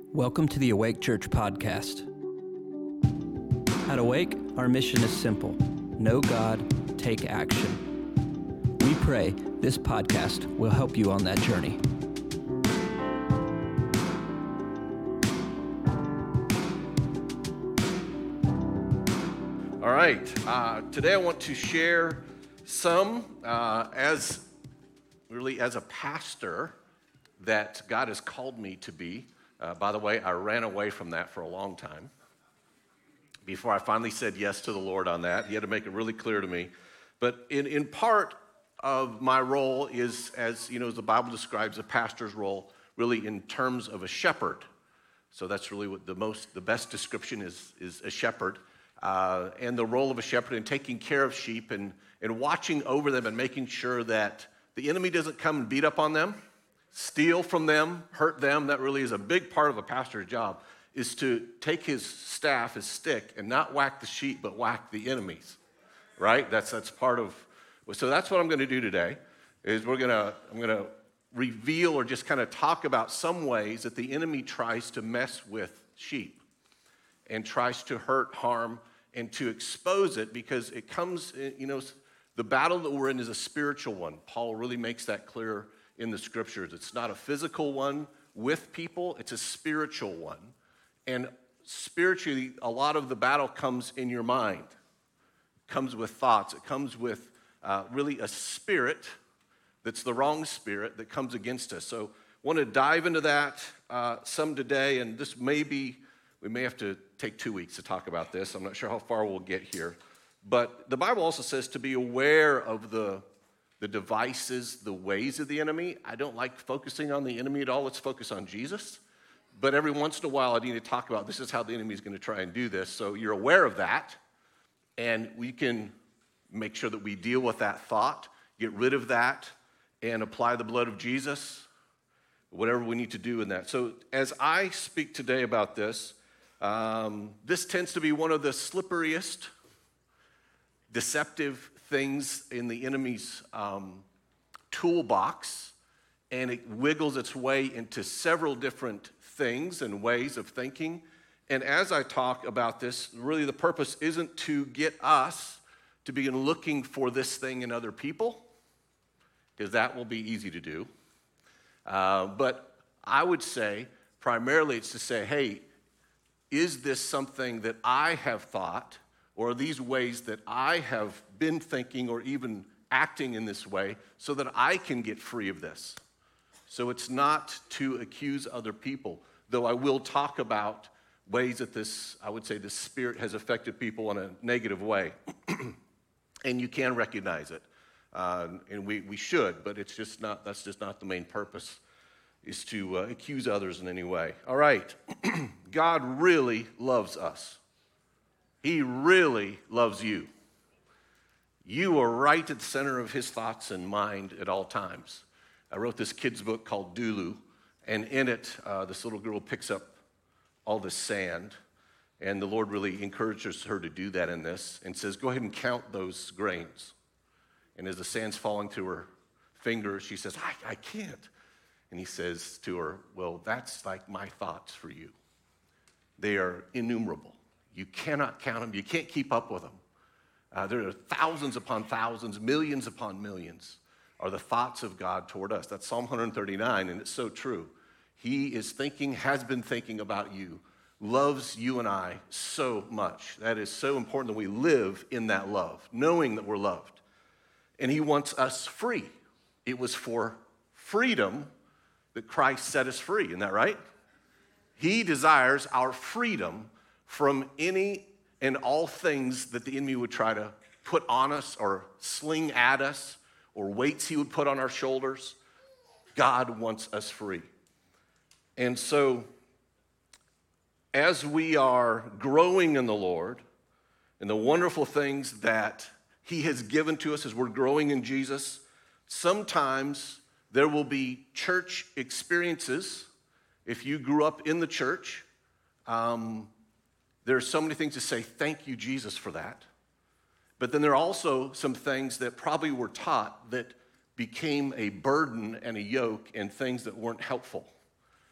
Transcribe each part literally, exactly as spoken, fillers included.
Welcome to the Awake Church podcast. At Awake, our mission is simple: know God, take action. We pray this podcast will help you on that journey. All right, uh, today I want to share some, uh, as really as a pastor, that God has called me to be. Uh, by the way, I ran away from that for a long time before I finally said yes to the Lord on that. He had to make it really clear to me. But in, in part of my role is, as you know, as the Bible describes a pastor's role, really in terms of a shepherd. So that's really what the most, the best description is, is a shepherd. Uh, and the role of a shepherd in taking care of sheep and, and watching over them and making sure that the enemy doesn't come and beat up on them, steal from them, hurt them. That really is a big part of a pastor's job, is to take his staff, his stick, and not whack the sheep, but whack the enemies, right? That's that's part of, so that's what I'm going to do today, is we're going to, I'm going to reveal or just kind of talk about some ways that the enemy tries to mess with sheep and tries to hurt, harm, and to expose it, because it comes, you know, the battle that we're in is a spiritual one. Paul really makes that clear in the scriptures. It's not a physical one with people, it's a spiritual one. And spiritually, a lot of the battle comes in your mind. It comes with thoughts. It comes with uh, really a spirit that's the wrong spirit that comes against us. So I want to dive into that uh, some today, and this may be, we may have to take two weeks to talk about this. I'm not sure how far we'll get here. But the Bible also says to be aware of the the devices, the ways of the enemy. I don't like focusing on the enemy at all. Let's focus on Jesus. But every once in a while, I need to talk about this is how the enemy is going to try and do this. So you're aware of that, and we can make sure that we deal with that thought, get rid of that, and apply the blood of Jesus, whatever we need to do in that. So as I speak today about this, um, this tends to be one of the slipperiest, deceptive things in the enemy's um, toolbox, and it wiggles its way into several different things and ways of thinking. And as I talk about this, really the purpose isn't to get us to begin looking for this thing in other people, because that will be easy to do. Uh, but I would say primarily it's to say, hey, is this something that I have thought, or are these ways that I have been thinking or even acting in this way, so that I can get free of this? So it's not to accuse other people, though I will talk about ways that this, I would say, this spirit has affected people in a negative way. And you can recognize it, uh, and we, we should, but it's just not, that's just not the main purpose, is to uh, accuse others in any way. All right, God really loves us. He really loves you. You are right at the center of his thoughts and mind at all times. I wrote this kid's book called Dulu, and in it, uh, this little girl picks up all this sand, and the Lord really encourages her to do that in this, and says, go ahead and count those grains. And as the sand's falling to her fingers, she says, I, I can't. And he says to her, well, that's like my thoughts for you. They are innumerable. You cannot count them. You can't keep up with them. Uh, there are thousands upon thousands, millions upon millions are the thoughts of God toward us. That's Psalm one thirty-nine, and it's so true. He is thinking, has been thinking about you, loves you and I so much. That is so important that we live in that love, knowing that we're loved. And he wants us free. It was for freedom that Christ set us free. Isn't that right? He desires our freedom from any and all things that the enemy would try to put on us or sling at us, or weights he would put on our shoulders. God wants us free. And so as we are growing in the Lord and the wonderful things that he has given to us as we're growing in Jesus, sometimes there will be church experiences. If you grew up in the church, um, there are so many things to say, thank you, Jesus, for that. But then there are also some things that probably were taught that became a burden and a yoke and things that weren't helpful.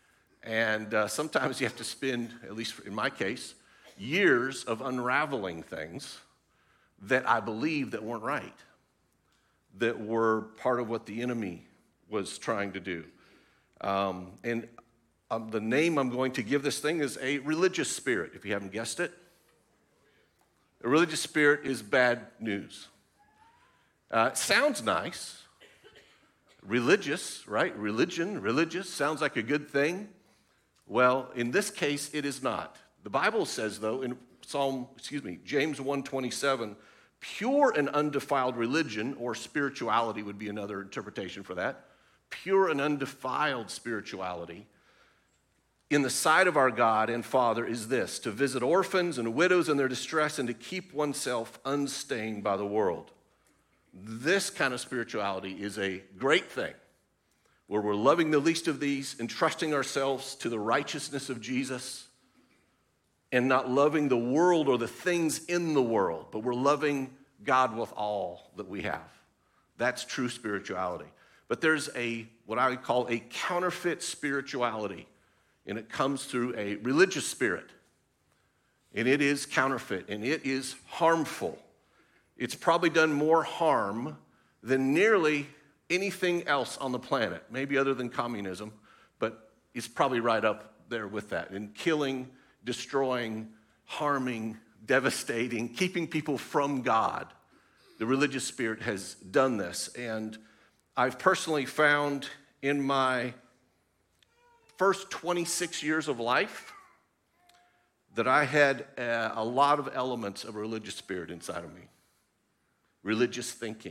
And uh, sometimes you have to spend, at least in my case, years of unraveling things that I believed that weren't right, that were part of what the enemy was trying to do. Um, and um, the name I'm going to give this thing is a religious spirit, if you haven't guessed it. A religious spirit is bad news. Uh, it sounds nice. Religious, right? Religion, religious, sounds like a good thing. Well, in this case, it is not. The Bible says, though, in Psalm, excuse me, James one twenty-seven, pure and undefiled religion, or spirituality would be another interpretation for that, pure and undefiled spirituality in the sight of our God and Father is this: to visit orphans and widows in their distress and to keep oneself unstained by the world. This kind of spirituality is a great thing, where we're loving the least of these, entrusting ourselves to the righteousness of Jesus, and not loving the world or the things in the world, but we're loving God with all that we have. That's true spirituality. But there's a, what I would call a counterfeit spirituality, and it comes through a religious spirit. And it is counterfeit, and it is harmful. It's probably done more harm than nearly anything else on the planet, maybe other than communism, but it's probably right up there with that. In killing, destroying, harming, devastating, keeping people from God, the religious spirit has done this. And I've personally found in my first twenty-six years of life that I had a, a lot of elements of a religious spirit inside of me. Religious thinking.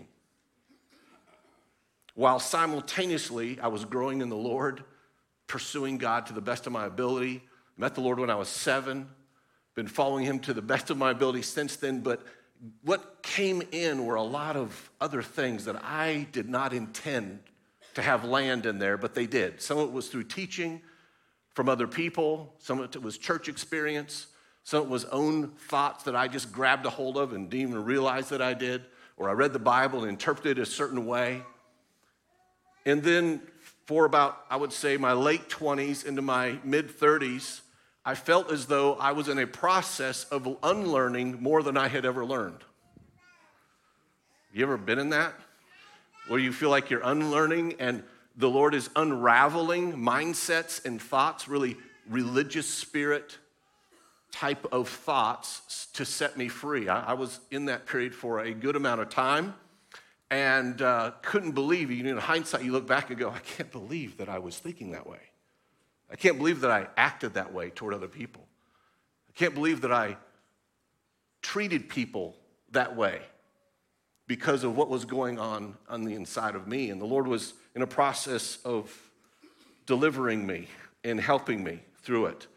While simultaneously I was growing in the Lord, pursuing God to the best of my ability. Met the Lord when I was seven, been following him to the best of my ability since then, but what came in were a lot of other things that I did not intend to have land in there, but they did. Some of it was through teaching from other people, some of it was church experience, some of it was own thoughts that I just grabbed a hold of and didn't even realize that I did, or I read the Bible and interpreted it a certain way. And then for about, I would say, my late twenties into my mid-thirties, I felt as though I was in a process of unlearning more than I had ever learned. You ever been in that? Where you feel like you're unlearning and the Lord is unraveling mindsets and thoughts, really religious spirit type of thoughts to set me free. I, I was in that period for a good amount of time and uh, couldn't believe, you know, in hindsight, you look back and go, I can't believe that I was thinking that way. I can't believe that I acted that way toward other people. I can't believe that I treated people that way because of what was going on on the inside of me. And the Lord was in a process of delivering me and helping me through it.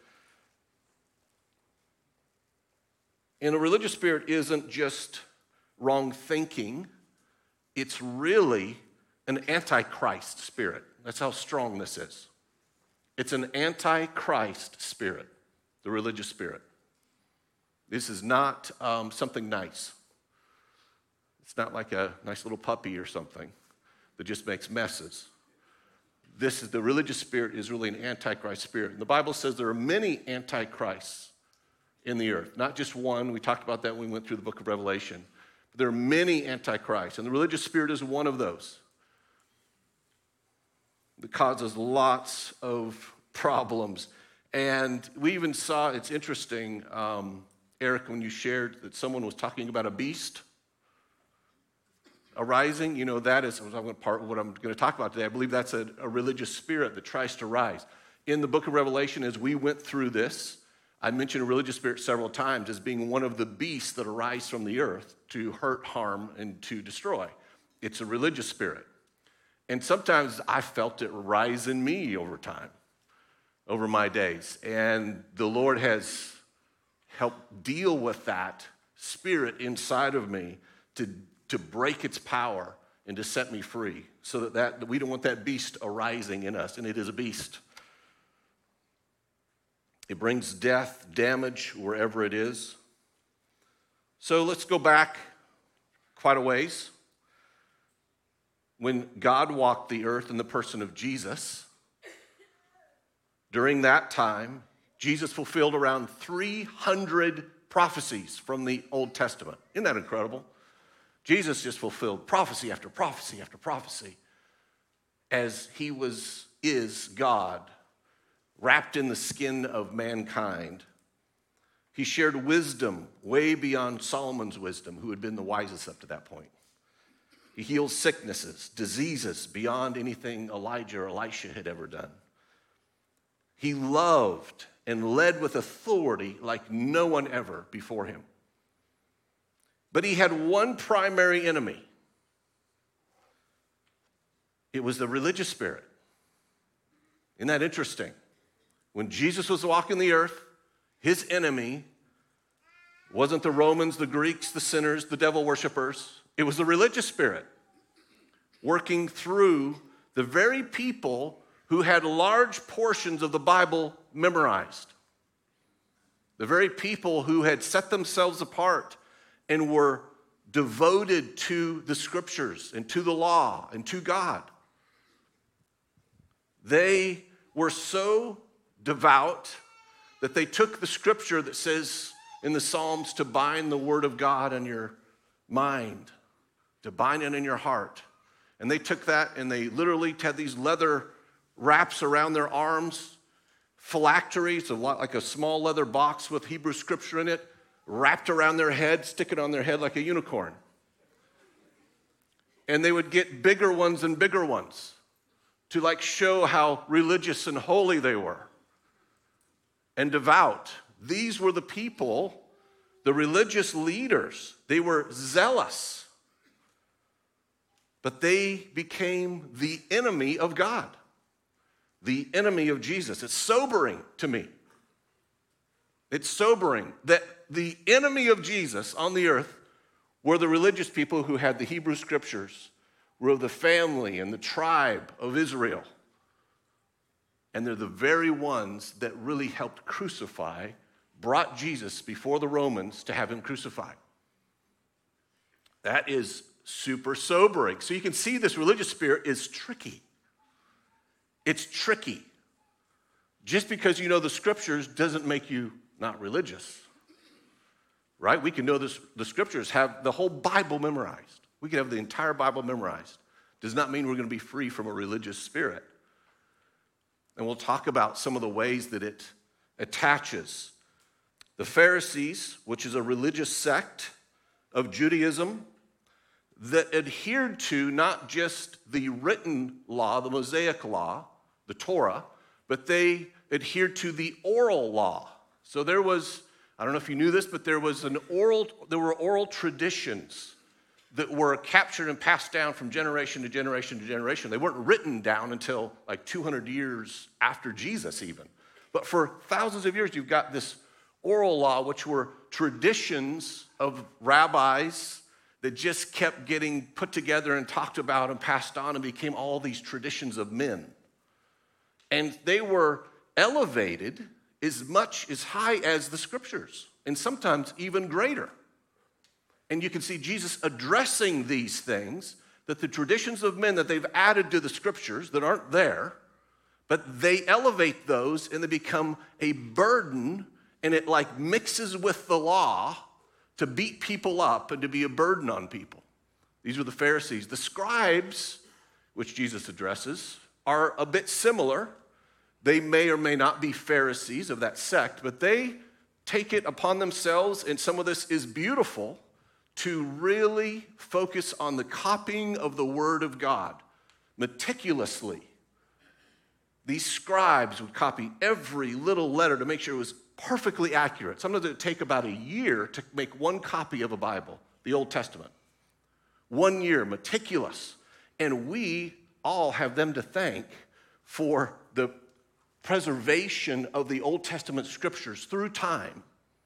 And a religious spirit isn't just wrong thinking. It's really an antichrist spirit. That's how strong this is. It's an antichrist spirit, the religious spirit. This is not um, something nice. It's not like a nice little puppy or something that just makes messes. This is the religious spirit is really an antichrist spirit. And the Bible says there are many antichrists in the earth, not just one. We talked about that when we went through the book of Revelation. But there are many antichrists, and the religious spirit is one of those. That causes lots of problems. And we even saw, it's interesting, um, Eric, when you shared that someone was talking about a beast arising, you know, that is part of what I'm going to talk about today. I believe that's a, a religious spirit that tries to rise. In the book of Revelation, as we went through this, I mentioned a religious spirit several times as being one of the beasts that arise from the earth to hurt, harm, and to destroy. It's a religious spirit. And sometimes I felt it rise in me over time, over my days. And the Lord has helped deal with that spirit inside of me to, to break its power and to set me free so that, that we don't want that beast arising in us. And it is a beast. It brings death, damage, wherever it is. So let's go back quite a ways. When God walked the earth in the person of Jesus, During that time, Jesus fulfilled around three hundred prophecies from the Old Testament. Isn't that incredible? Jesus just fulfilled prophecy after prophecy after prophecy as he was, is God, wrapped in the skin of mankind. He shared wisdom way beyond Solomon's wisdom, who had been the wisest up to that point. He healed sicknesses, diseases beyond anything Elijah or Elisha had ever done. He loved and led with authority like no one ever before him. But he had one primary enemy. It was the religious spirit. Isn't that interesting? When Jesus was walking the earth, his enemy wasn't the Romans, the Greeks, the sinners, the devil worshipers. It was the religious spirit working through the very people who had large portions of the Bible memorized. The very people who had set themselves apart and were devoted to the scriptures and to the law and to God. They were so devout that they took the scripture that says in the Psalms to bind the word of God in your mind, to bind it in your heart. And they took that and they literally had these leather wraps around their arms, phylacteries, a lot like a small leather box with Hebrew scripture in it, wrapped around their head, stick it on their head like a unicorn. And they would get bigger ones and bigger ones to like show how religious and holy they were and devout. These were the people, the religious leaders. They were zealous, but they became the enemy of God, the enemy of Jesus. It's sobering to me. It's sobering that the enemy of Jesus on the earth were the religious people who had the Hebrew scriptures, were of the family and the tribe of Israel. And they're the very ones that really helped crucify, brought Jesus before the Romans to have him crucified. That is super sobering. So you can see this religious spirit is tricky. It's tricky. Just because you know the scriptures doesn't make you not religious. Right? We can know this, the scriptures, have the whole Bible memorized. We can have the entire Bible memorized. Does not mean we're going to be free from a religious spirit. And we'll talk about some of the ways that it attaches. The Pharisees, which is a religious sect of Judaism that adhered to not just the written law, the Mosaic law, the Torah, but they adhered to the oral law. So there was, I don't know if you knew this, but there was an oral, there were oral traditions that were captured and passed down from generation to generation to generation. They weren't written down until like two hundred years after Jesus even. But for thousands of years, you've got this oral law, which were traditions of rabbis that just kept getting put together and talked about and passed on and became all these traditions of men. And they were elevated as much as high as the scriptures, and sometimes even greater. And you can see Jesus addressing these things, that the traditions of men that they've added to the scriptures that aren't there, but they elevate those and they become a burden, and it like mixes with the law to beat people up and to be a burden on people. These were the Pharisees. The scribes, which Jesus addresses, are a bit similar. They may or may not be Pharisees of that sect, but they take it upon themselves, and some of this is beautiful, to really focus on the copying of the Word of God meticulously. These scribes would copy every little letter to make sure it was perfectly accurate. Sometimes it would take about a year to make one copy of a Bible, the Old Testament. One year, meticulous. And we all have them to thank for the preservation of the Old Testament scriptures through time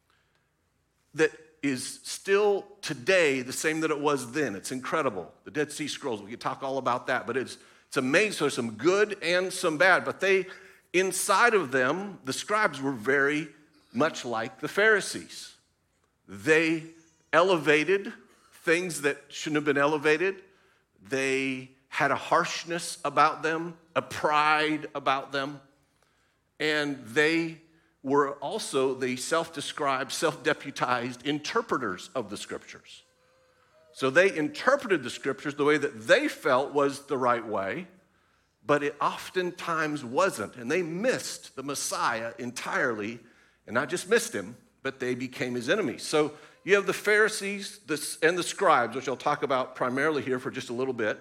that is still today the same that it was then. It's incredible. The Dead Sea Scrolls, we could talk all about that, but it's it's amazing. So there's some good and some bad, but they, inside of them, the scribes were very much like the Pharisees. They elevated things that shouldn't have been elevated. They had a harshness about them, a pride about them, And they were also the self-described, self-deputized interpreters of the scriptures. So they interpreted the scriptures the way that they felt was the right way, but it oftentimes wasn't. And they missed the Messiah entirely, and not just missed him, but they became his enemies. So you have the Pharisees and the scribes, which I'll talk about primarily here for just a little bit.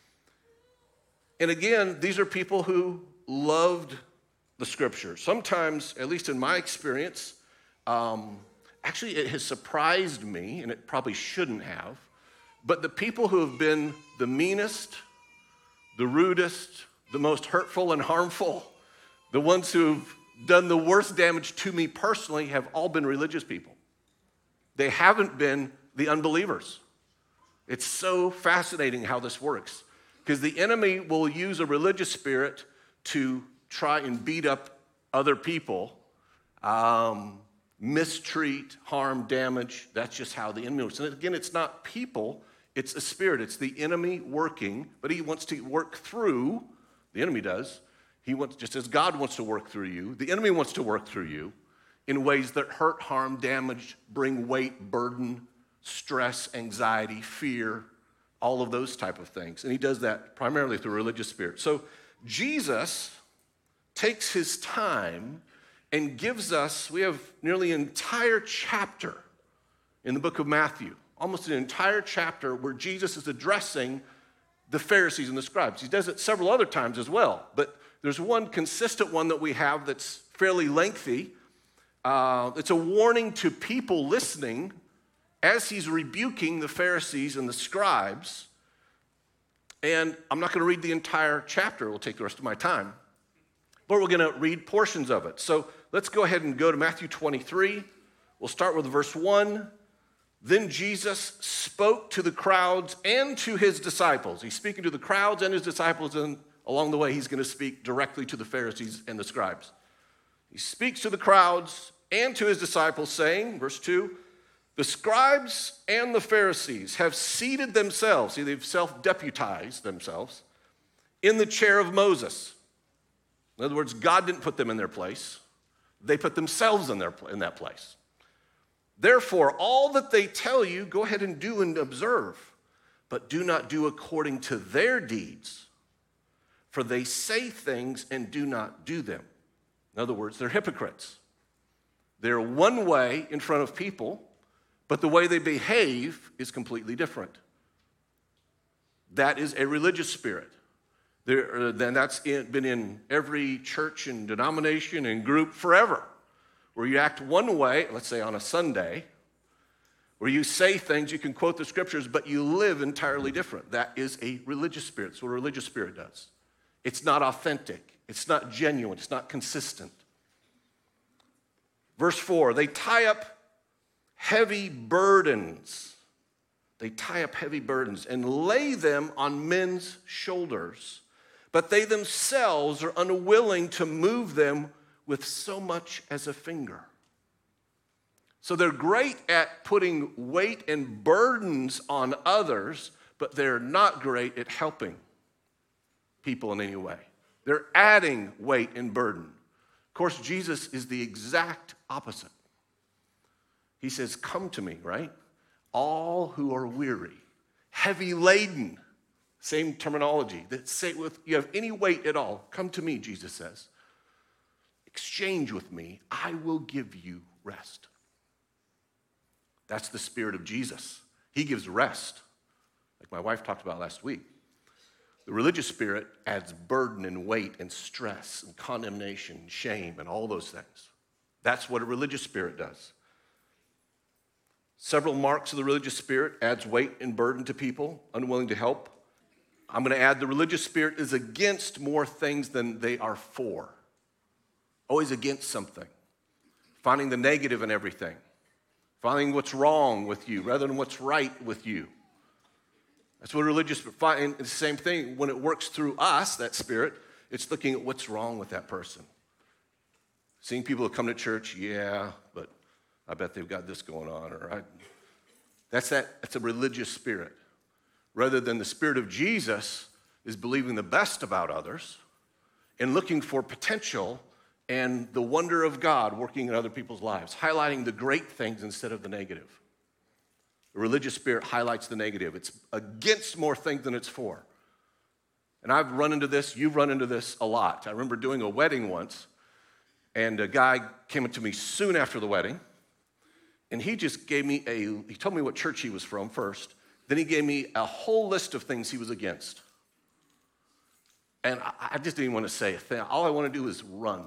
And again, these are people who loved the scripture. Sometimes, at least in my experience, um, actually it has surprised me, and it probably shouldn't have, but the people who have been the meanest, the rudest, the most hurtful and harmful, the ones who've done the worst damage to me personally have all been religious people. They haven't been the unbelievers. It's so fascinating how this works, because the enemy will use a religious spirit to try and beat up other people, um, mistreat, harm, damage. That's just how the enemy works. And again, it's not people, it's a spirit. It's the enemy working, but he wants to work through, the enemy does. He wants, just as God wants to work through you, the enemy wants to work through you in ways that hurt, harm, damage, bring weight, burden, stress, anxiety, fear, all of those type of things. And he does that primarily through religious spirit. So Jesus takes his time and gives us, we have nearly an entire chapter in the book of Matthew, almost an entire chapter where Jesus is addressing the Pharisees and the scribes. He does it several other times as well, but there's one consistent one that we have that's fairly lengthy. Uh, it's a warning to people listening as he's rebuking the Pharisees and the scribes. And I'm not going to read the entire chapter. It will take the rest of my time. But we're going to read portions of it. So let's go ahead and go to Matthew twenty-three. We'll start with verse one. Then Jesus spoke to the crowds and to his disciples. He's speaking to the crowds and his disciples, and along the way, he's going to speak directly to the Pharisees and the scribes. He speaks to the crowds and to his disciples, saying, verse two, the scribes and the Pharisees have seated themselves, see, they've self-deputized themselves, in the chair of Moses. In other words, God didn't put them in their place. They put themselves in, their, in that place. Therefore, all that they tell you, go ahead and do and observe, but do not do according to their deeds, for they say things and do not do them. In other words, they're hypocrites. They're one way in front of people, but the way they behave is completely different. That is a religious spirit. There, then that's in, been in every church and denomination and group forever, where you act one way, let's say on a Sunday, where you say things, you can quote the scriptures, but you live entirely different. That is a religious spirit. That's what a religious spirit does. It's not authentic. It's not genuine. It's not consistent. Verse four, they tie up heavy burdens. They tie up heavy burdens and lay them on men's shoulders, but they themselves are unwilling to move them with so much as a finger. So they're great at putting weight and burdens on others, but they're not great at helping people in any way. They're adding weight and burden. Of course, Jesus is the exact opposite. He says, come to me, right? All who are weary, heavy laden, same terminology. That say with you have any weight at all, come to me, Jesus says. Exchange with me, I will give you rest. That's the spirit of Jesus. He gives rest, like my wife talked about last week. The religious spirit adds burden and weight and stress and condemnation and shame and all those things. That's what a religious spirit does. Several marks of the religious spirit adds weight and burden to people, unwilling to help. I'm going to add the religious spirit is against more things than they are for. Always against something. Finding the negative in everything. Finding what's wrong with you rather than what's right with you. That's what religious, and the same thing, when it works through us, that spirit, it's looking at what's wrong with that person. Seeing people who come to church, yeah, but I bet they've got this going on, or I, that's that, that's a religious spirit. Rather than the spirit of Jesus is believing the best about others and looking for potential and the wonder of God working in other people's lives, highlighting the great things instead of the negative. The religious spirit highlights the negative. It's against more things than it's for. And I've run into this, you've run into this a lot. I remember doing a wedding once, and a guy came up to me soon after the wedding, and he just gave me a, he told me what church he was from first, then he gave me a whole list of things he was against. And I, I just didn't want to say a thing. All I want to do is run.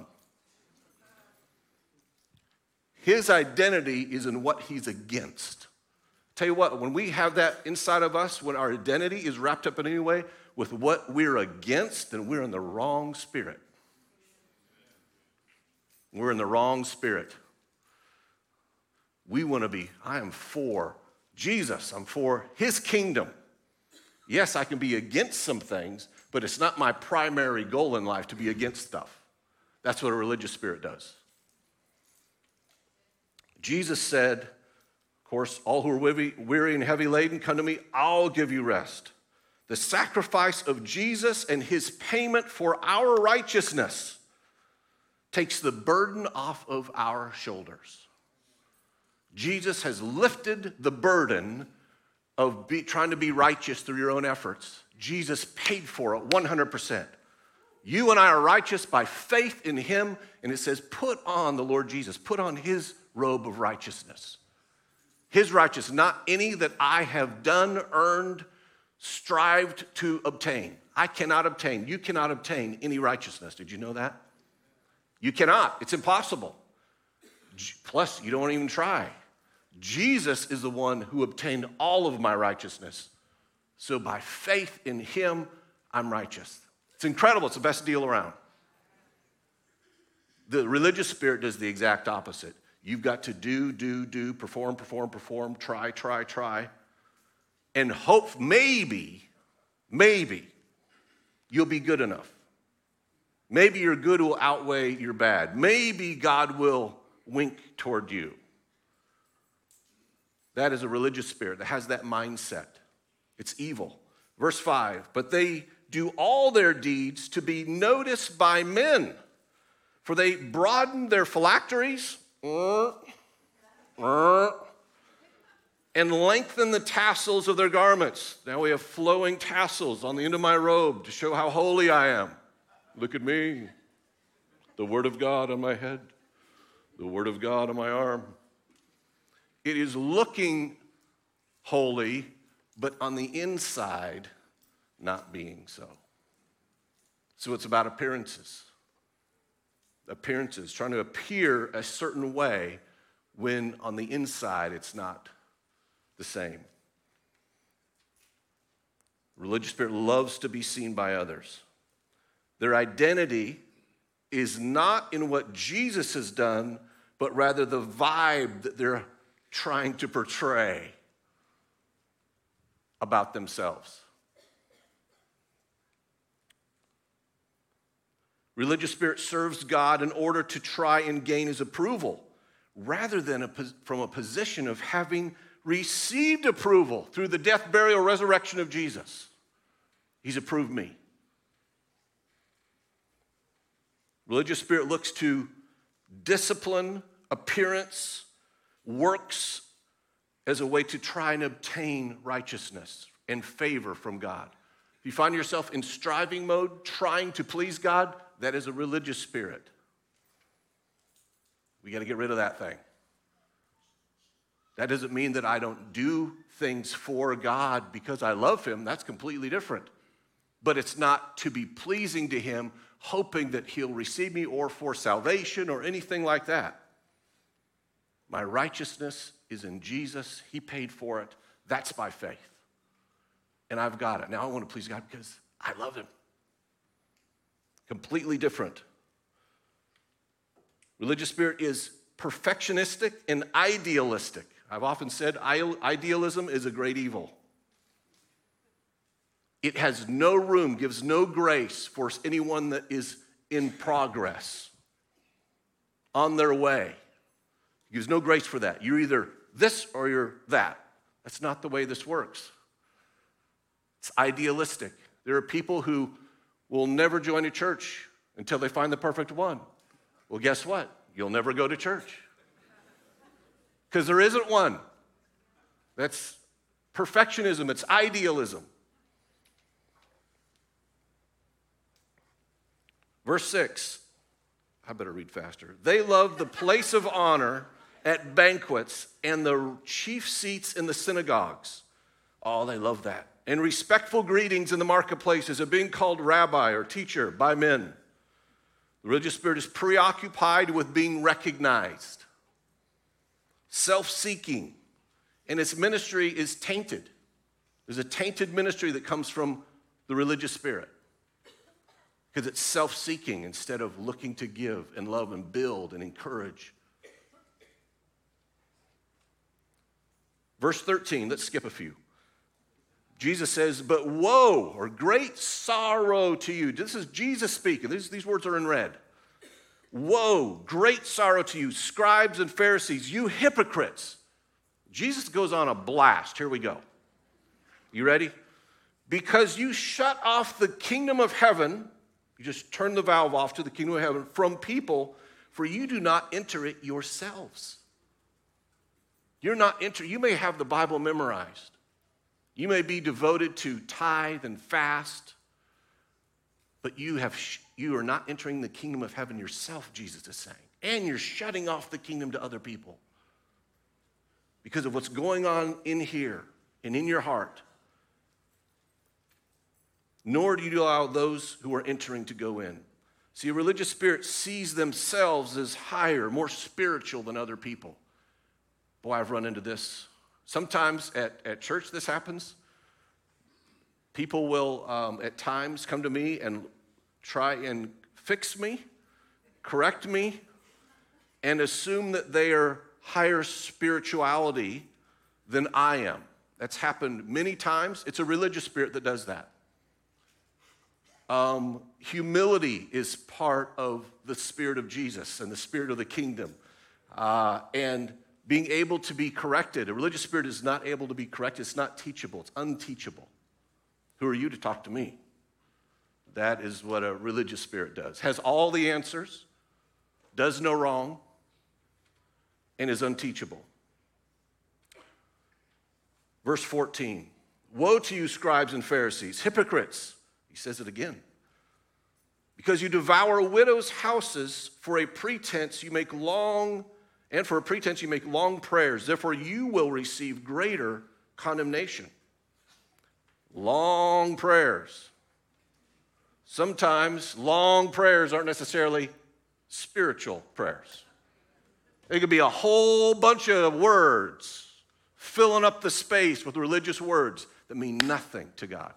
His identity is in what he's against. Tell you what, when we have that inside of us, when our identity is wrapped up in any way with what we're against, then we're in the wrong spirit. We're in the wrong spirit. We want to be, I am for Jesus. I'm for his kingdom. Yes, I can be against some things, but it's not my primary goal in life to be against stuff. That's what a religious spirit does. Jesus said, of course, all who are weary and heavy laden, come to me, I'll give you rest. The sacrifice of Jesus and his payment for our righteousness takes the burden off of our shoulders. Jesus has lifted the burden of be, trying to be righteous through your own efforts. Jesus paid for it one hundred percent. You and I are righteous by faith in him, and it says, put on the Lord Jesus, put on his robe of righteousness. His righteousness, not any that I have done, earned, strived to obtain. I cannot obtain. You cannot obtain any righteousness. Did you know that? You cannot. It's impossible. Plus, you don't even try. Jesus is the one who obtained all of my righteousness. So by faith in him, I'm righteous. It's incredible. It's the best deal around. The religious spirit does the exact opposite. You've got to do, do, do, perform, perform, perform, try, try, try, and hope maybe, maybe you'll be good enough. Maybe your good will outweigh your bad. Maybe God will wink toward you. That is a religious spirit that has that mindset. It's evil. Verse five, but they do all their deeds to be noticed by men, for they broaden their phylacteries uh, uh, and lengthen the tassels of their garments. Now we have flowing tassels on the end of my robe to show how holy I am. Look at me, the word of God on my head, the word of God on my arm. It is looking holy, but on the inside, not being so. So it's about appearances. Appearances, trying to appear a certain way when on the inside it's not the same. Religious spirit loves to be seen by others. Their identity is not in what Jesus has done, but rather the vibe that they're trying to portray about themselves. Religious spirit serves God in order to try and gain his approval, rather than a, from a position of having received approval through the death, burial, resurrection of Jesus. He's approved me. Religious spirit looks to discipline, appearance, works as a way to try and obtain righteousness and favor from God. If you find yourself in striving mode, trying to please God, that is a religious spirit. We got to get rid of that thing. That doesn't mean that I don't do things for God because I love him. That's completely different. But it's not to be pleasing to him, hoping that he'll receive me or for salvation or anything like that. My righteousness is in Jesus. He paid for it. That's by faith. And I've got it. Now I want to please God because I love him. Completely different. Religious spirit is perfectionistic and idealistic. I've often said idealism is a great evil. It has no room, gives no grace for anyone that is in progress, on their way. It gives no grace for that. You're either this or you're that. That's not the way this works. It's idealistic. There are people who will never join a church until they find the perfect one. Well, guess what? You'll never go to church. Because there isn't one. That's perfectionism. It's idealism. Verse six. I better read faster. They love the place of honor at banquets and the chief seats in the synagogues. Oh, they love that. And respectful greetings in the marketplaces of being called rabbi or teacher by men. The religious spirit is preoccupied with being recognized, self-seeking, and its ministry is tainted. There's a tainted ministry that comes from the religious spirit because it's self-seeking instead of looking to give and love and build and encourage. Verse thirteen, let's skip a few. Jesus says, but woe or great sorrow to you. This is Jesus speaking. These, these words are in red. Woe, great sorrow to you, scribes and Pharisees, you hypocrites. Jesus goes on a blast. Here we go. You ready? Because you shut off the kingdom of heaven, you just turn the valve off to the kingdom of heaven from people, for you do not enter it yourselves. You're not enter. You may have the Bible memorized. You may be devoted to tithe and fast, but you have you are not entering the kingdom of heaven yourself, Jesus is saying. And you're shutting off the kingdom to other people because of what's going on in here and in your heart. Nor do you allow those who are entering to go in. See, a religious spirit sees themselves as higher, more spiritual than other people. Boy, I've run into this. Sometimes at, at church this happens. People will um, at times come to me and try and fix me, correct me, and assume that they are higher spirituality than I am. That's happened many times. It's a religious spirit that does that. Um, humility is part of the spirit of Jesus and the spirit of the kingdom. Uh, and being able to be corrected. A religious spirit is not able to be corrected. It's not teachable. It's unteachable. Who are you to talk to me? That is what a religious spirit does. Has all the answers, does no wrong, and is unteachable. Verse fourteen. Woe to you, scribes and Pharisees, hypocrites. He says it again. Because you devour widows' houses for a pretense, you make long And for a pretense, you make long prayers. Therefore, you will receive greater condemnation. Long prayers. Sometimes long prayers aren't necessarily spiritual prayers. It could be a whole bunch of words filling up the space with religious words that mean nothing to God.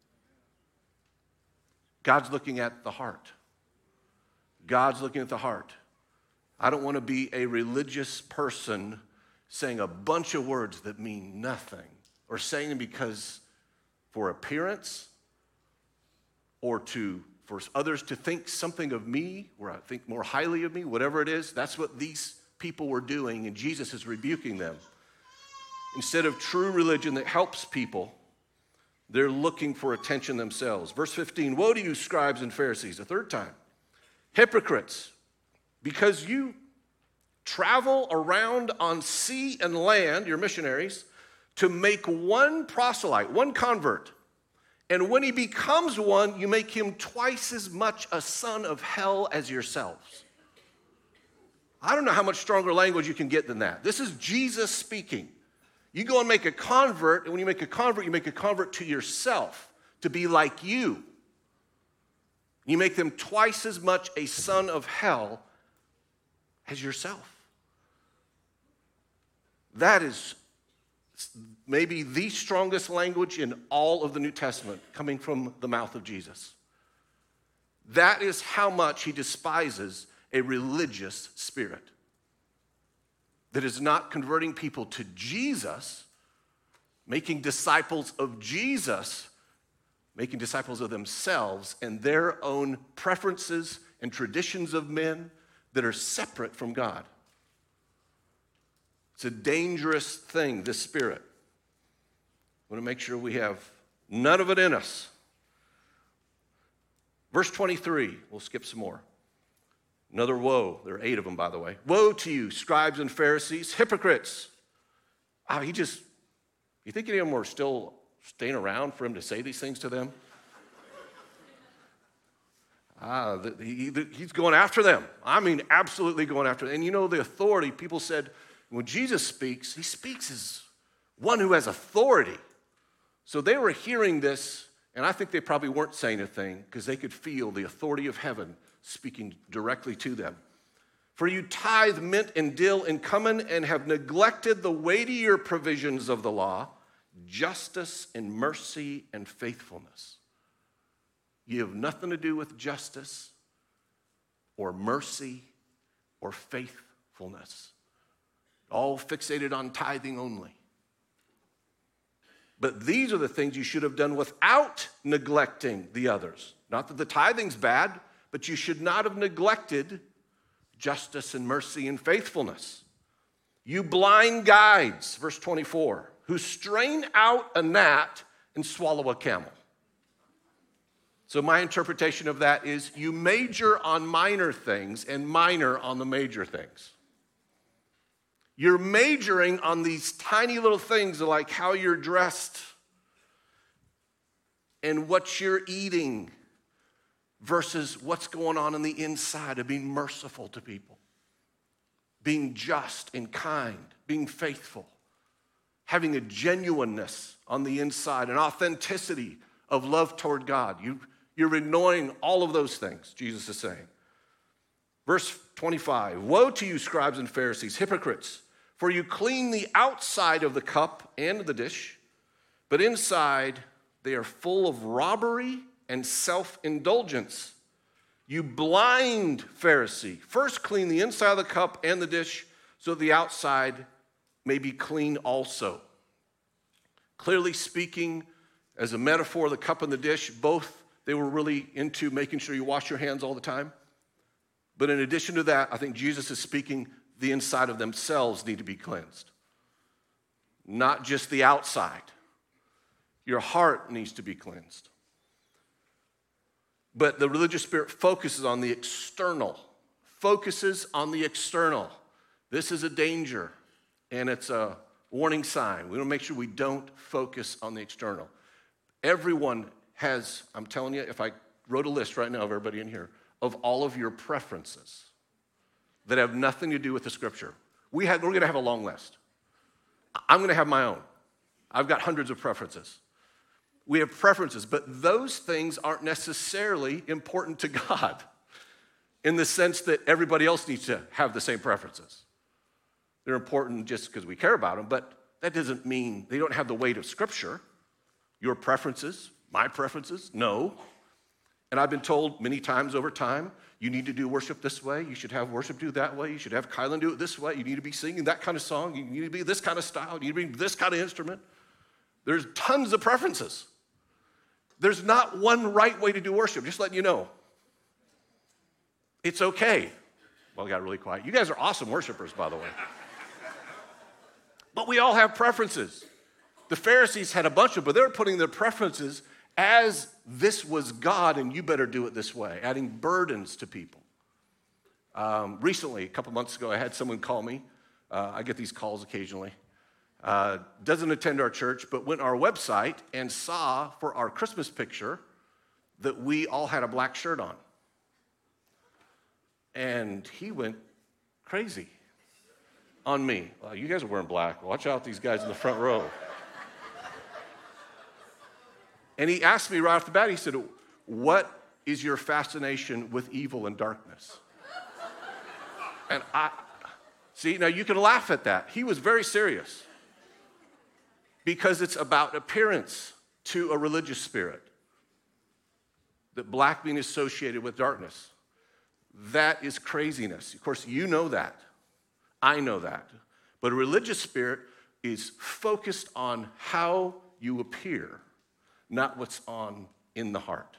God's looking at the heart. God's looking at the heart. I don't want to be a religious person saying a bunch of words that mean nothing, or saying them because for appearance or to for others to think something of me, or I think more highly of me, whatever it is. That's what these people were doing, and Jesus is rebuking them. Instead of true religion that helps people, they're looking for attention themselves. Verse fifteen, woe to you, scribes and Pharisees, a third time, hypocrites, because you travel around on sea and land, you're missionaries, to make one proselyte, one convert. And when he becomes one, you make him twice as much a son of hell as yourselves. I don't know how much stronger language you can get than that. This is Jesus speaking. You go and make a convert, and when you make a convert, you make a convert to yourself, to be like you. You make them twice as much a son of hell as yourself. That is maybe the strongest language in all of the New Testament coming from the mouth of Jesus. That is how much he despises a religious spirit that is not converting people to Jesus, making disciples of Jesus, making disciples of themselves and their own preferences and traditions of men that are separate from God. It's a dangerous thing, this spirit. I want to make sure we have none of it in us. Verse twenty-three, we'll skip some more. Another woe. There are eight of them, by the way. Woe to you, scribes and Pharisees, hypocrites. Oh, he just, you think any of them were still staying around for him to say these things to them? Ah, the, he, the, he's going after them. I mean, absolutely going after them. And you know, the authority, people said, when Jesus speaks, he speaks as one who has authority. So they were hearing this, and I think they probably weren't saying a thing because they could feel the authority of heaven speaking directly to them. For you tithe mint and dill and cumin and have neglected the weightier provisions of the law, justice and mercy and faithfulness. You have nothing to do with justice or mercy or faithfulness. All fixated on tithing only. But these are the things you should have done without neglecting the others. Not that the tithing's bad, but you should not have neglected justice and mercy and faithfulness. You blind guides, verse twenty-four, who strain out a gnat and swallow a camel. So my interpretation of that is you major on minor things and minor on the major things. You're majoring on these tiny little things like how you're dressed and what you're eating versus what's going on in the inside of being merciful to people, being just and kind, being faithful, having a genuineness on the inside, an authenticity of love toward God. You, you're ignoring all of those things, Jesus is saying. Verse twenty-five, woe to you, scribes and Pharisees, hypocrites, for you clean the outside of the cup and the dish, but inside they are full of robbery and self-indulgence. You blind Pharisee, first clean the inside of the cup and the dish so the outside may be clean also. Clearly speaking, as a metaphor, the cup and the dish, both they were really into making sure you wash your hands all the time. But in addition to that, I think Jesus is speaking the inside of themselves need to be cleansed. Not just the outside. Your heart needs to be cleansed. But the religious spirit focuses on the external. Focuses on the external. This is a danger, and it's a warning sign. We want to make sure we don't focus on the external. Everyone has, I'm telling you, if I wrote a list right now of everybody in here, of all of your preferences that have nothing to do with the scripture. We have, we're going to have a long list. I'm going to have my own. I've got hundreds of preferences. We have preferences, but those things aren't necessarily important to God in the sense that everybody else needs to have the same preferences. They're important just because we care about them, but that doesn't mean they don't have the weight of scripture. Your preferences, my preferences, no. And I've been told many times over time, you need to do worship this way. You should have worship do that way. You should have Kylan do it this way. You need to be singing that kind of song. You need to be this kind of style. You need to be this kind of instrument. There's tons of preferences. There's not one right way to do worship, just letting you know. It's okay. Well, it got really quiet. You guys are awesome worshipers, by the way. But we all have preferences. The Pharisees had a bunch of, but they were putting their preferences as this was God and you better do it this way, adding burdens to people. Um, recently, a couple months ago, I had someone call me. Uh, I get these calls occasionally. Uh, doesn't attend our church, but went on our website and saw for our Christmas picture that we all had a black shirt on. And he went crazy on me. Well, you guys are wearing black. Watch out, these guys in the front row. And he asked me right off the bat, he said, what is your fascination with evil and darkness? And I, see, now you can laugh at that. He was very serious because it's about appearance to a religious spirit. That black being associated with darkness. That is craziness. Of course, you know that. I know that. But a religious spirit is focused on how you appear, not what's on in the heart.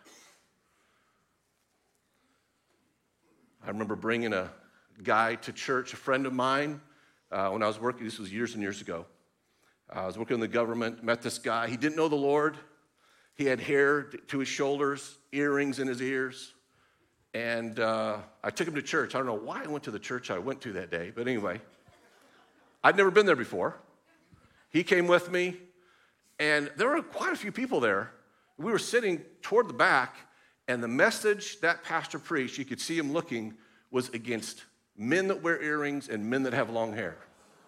I remember bringing a guy to church, a friend of mine, uh, when I was working, this was years and years ago. Uh, I was working in the government, met this guy. He didn't know the Lord. He had hair to his shoulders, earrings in his ears. And uh, I took him to church. I don't know why I went to the church I went to that day, but anyway, I'd never been there before. He came with me, and there were quite a few people there. We were sitting toward the back, and the message that pastor preached, you could see him looking, was against men that wear earrings and men that have long hair.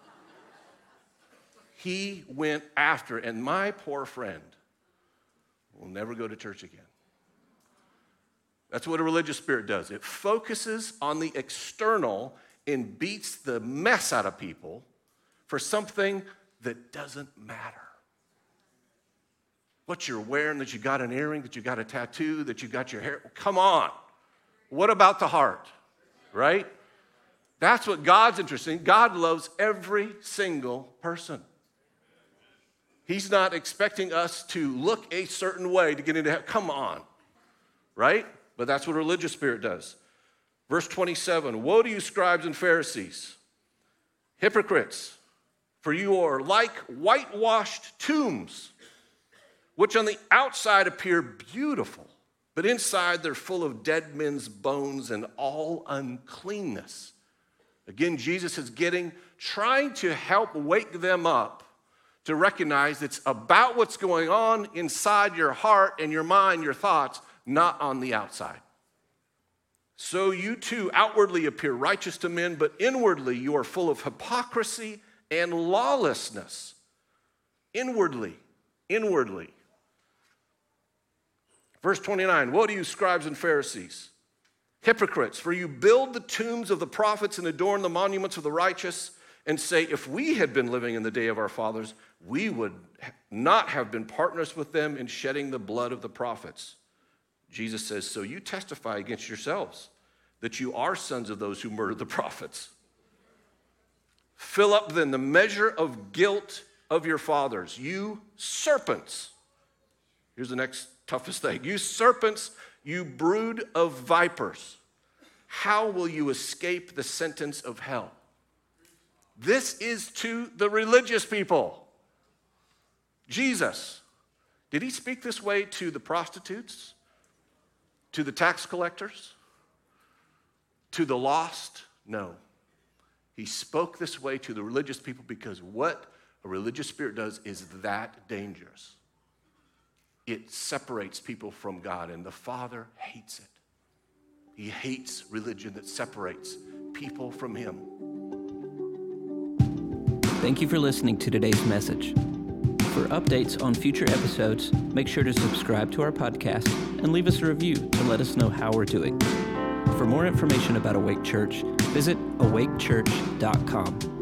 He went after, and my poor friend will never go to church again. That's what a religious spirit does. It focuses on the external and beats the mess out of people for something that doesn't matter. What you're wearing, that you got an earring, that you got a tattoo, that you got your hair. Come on. What about the heart? Right? That's what God's interested in. God loves every single person. He's not expecting us to look a certain way to get into heaven. Come on. Right? But that's what a religious spirit does. Verse twenty-seven, woe to you, scribes and Pharisees, hypocrites, for you are like whitewashed tombs, which on the outside appear beautiful, but inside they're full of dead men's bones and all uncleanness. Again, Jesus is getting, trying to help wake them up to recognize it's about what's going on inside your heart and your mind, your thoughts, not on the outside. So you too outwardly appear righteous to men, but inwardly you are full of hypocrisy and lawlessness. Inwardly, inwardly. Verse twenty-nine, woe to you, scribes and Pharisees, hypocrites, for you build the tombs of the prophets and adorn the monuments of the righteous, and say, if we had been living in the day of our fathers, we would not have been partners with them in shedding the blood of the prophets. Jesus says, so you testify against yourselves that you are sons of those who murdered the prophets. Fill up then the measure of guilt of your fathers, you serpents. Here's the next toughest thing. You serpents, you brood of vipers. How will you escape the sentence of hell? This is to the religious people. Jesus, did he speak this way to the prostitutes? To the tax collectors? To the lost? No. He spoke this way to the religious people because what a religious spirit does is that dangerous. It separates people from God, and the Father hates it. He hates religion that separates people from him. Thank you for listening to today's message. For updates on future episodes, make sure to subscribe to our podcast and leave us a review to let us know how we're doing. For more information about Awake Church, visit awake church dot com.